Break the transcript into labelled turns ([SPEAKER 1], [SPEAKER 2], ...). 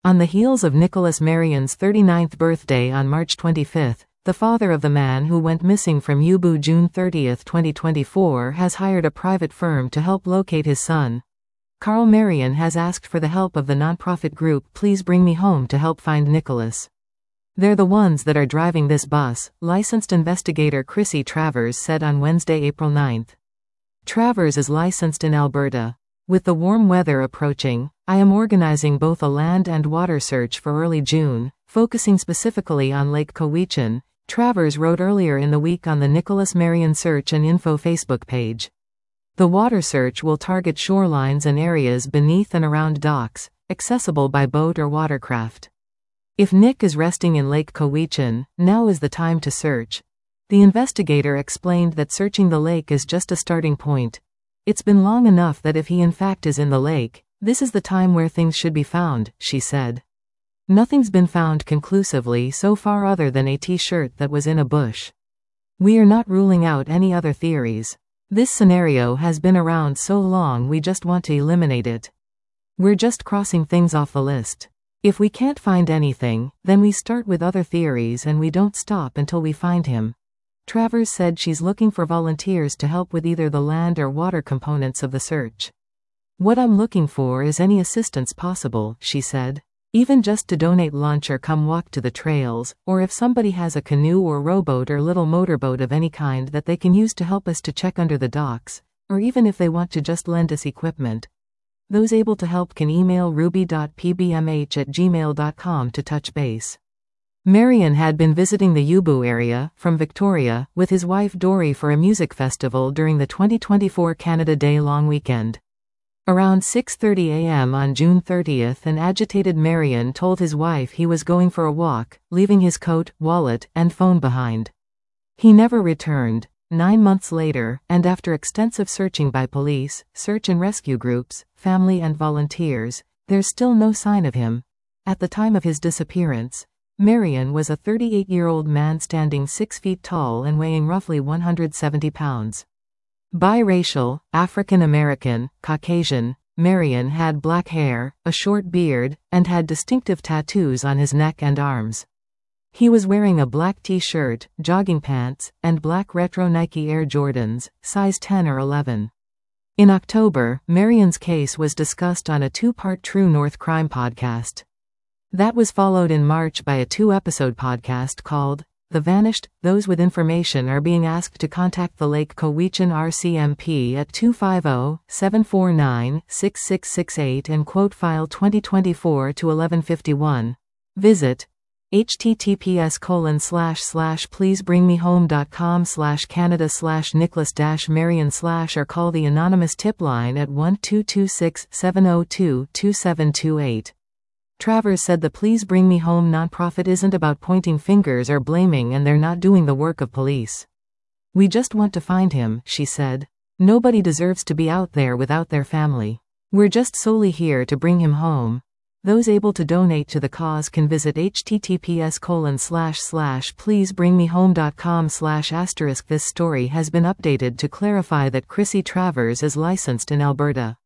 [SPEAKER 1] On the heels of Nicholas Marion's 39th birthday on March 25, the father of the man who went missing from Yubu June 30, 2024 has hired a private firm to help locate his son. Carl Marion has asked for the help of the nonprofit group Please Bring Me Home to help find Nicholas. They're the ones that are driving this bus, licensed investigator Chrissy Travers said on Wednesday, April 9. Travers is licensed in Alberta. With the warm weather approaching, I am organizing both a land and water search for early June, focusing specifically on Lake Cowichan, Travers wrote earlier in the week on the Nicholas Marion Search and Info Facebook page. The water search will target shorelines and areas beneath and around docks, accessible by boat or watercraft. If Nick is resting in Lake Cowichan, now is the time to search. The investigator explained that searching the lake is just a starting point. It's been long enough that if he in fact is in the lake, this is the time where things should be found, she said. Nothing's been found conclusively so far other than a t-shirt that was in a bush. We are not ruling out any other theories. This scenario has been around so long we just want to eliminate it. We're just crossing things off the list. If we can't find anything, then we start with other theories and we don't stop until we find him. Travers said she's looking for volunteers to help with either the land or water components of the search. What I'm looking for is any assistance possible, she said. Even just to donate lunch or come walk to the trails, or if somebody has a canoe or rowboat or little motorboat of any kind that they can use to help us to check under the docks, or even if they want to just lend us equipment. Those able to help can email ruby.pbmh@gmail.com to touch base. Marion had been visiting the Yubu area, from Victoria, with his wife Dory for a music festival during the 2024 Canada Day long weekend. Around 6:30 a.m. on June 30, an agitated Marion told his wife he was going for a walk, leaving his coat, wallet, and phone behind. He never returned. 9 months later, and after extensive searching by police, search and rescue groups, family and volunteers, there's still no sign of him. At the time of his disappearance, Marion was a 38-year-old man standing 6 feet tall and weighing roughly 170 pounds. Biracial, African American, Caucasian, Marion had black hair, a short beard, and had distinctive tattoos on his neck and arms. He was wearing a black t-shirt, jogging pants, and black retro Nike Air Jordans, size 10 or 11. In October, Marion's case was discussed on a 2-part True North Crime podcast. That was followed in March by a 2-episode podcast called The Vanished. Those with information are being asked to contact the Lake Cowichan RCMP at 250-749-6668 and quote file 2024-1151. Visit https://pleasebringmehome.com/Canada/Nicholas-Marion/ or call the anonymous tip line at 1-226-702-2728. Travers said the Please Bring Me Home nonprofit isn't about pointing fingers or blaming, and they're not doing the work of police. We just want to find him, she said. Nobody deserves to be out there without their family. We're just solely here to bring him home. Those able to donate to the cause can visit https://pleasebringmehome.com/*. This story has been updated to clarify that Chrissy Travers is licensed in Alberta.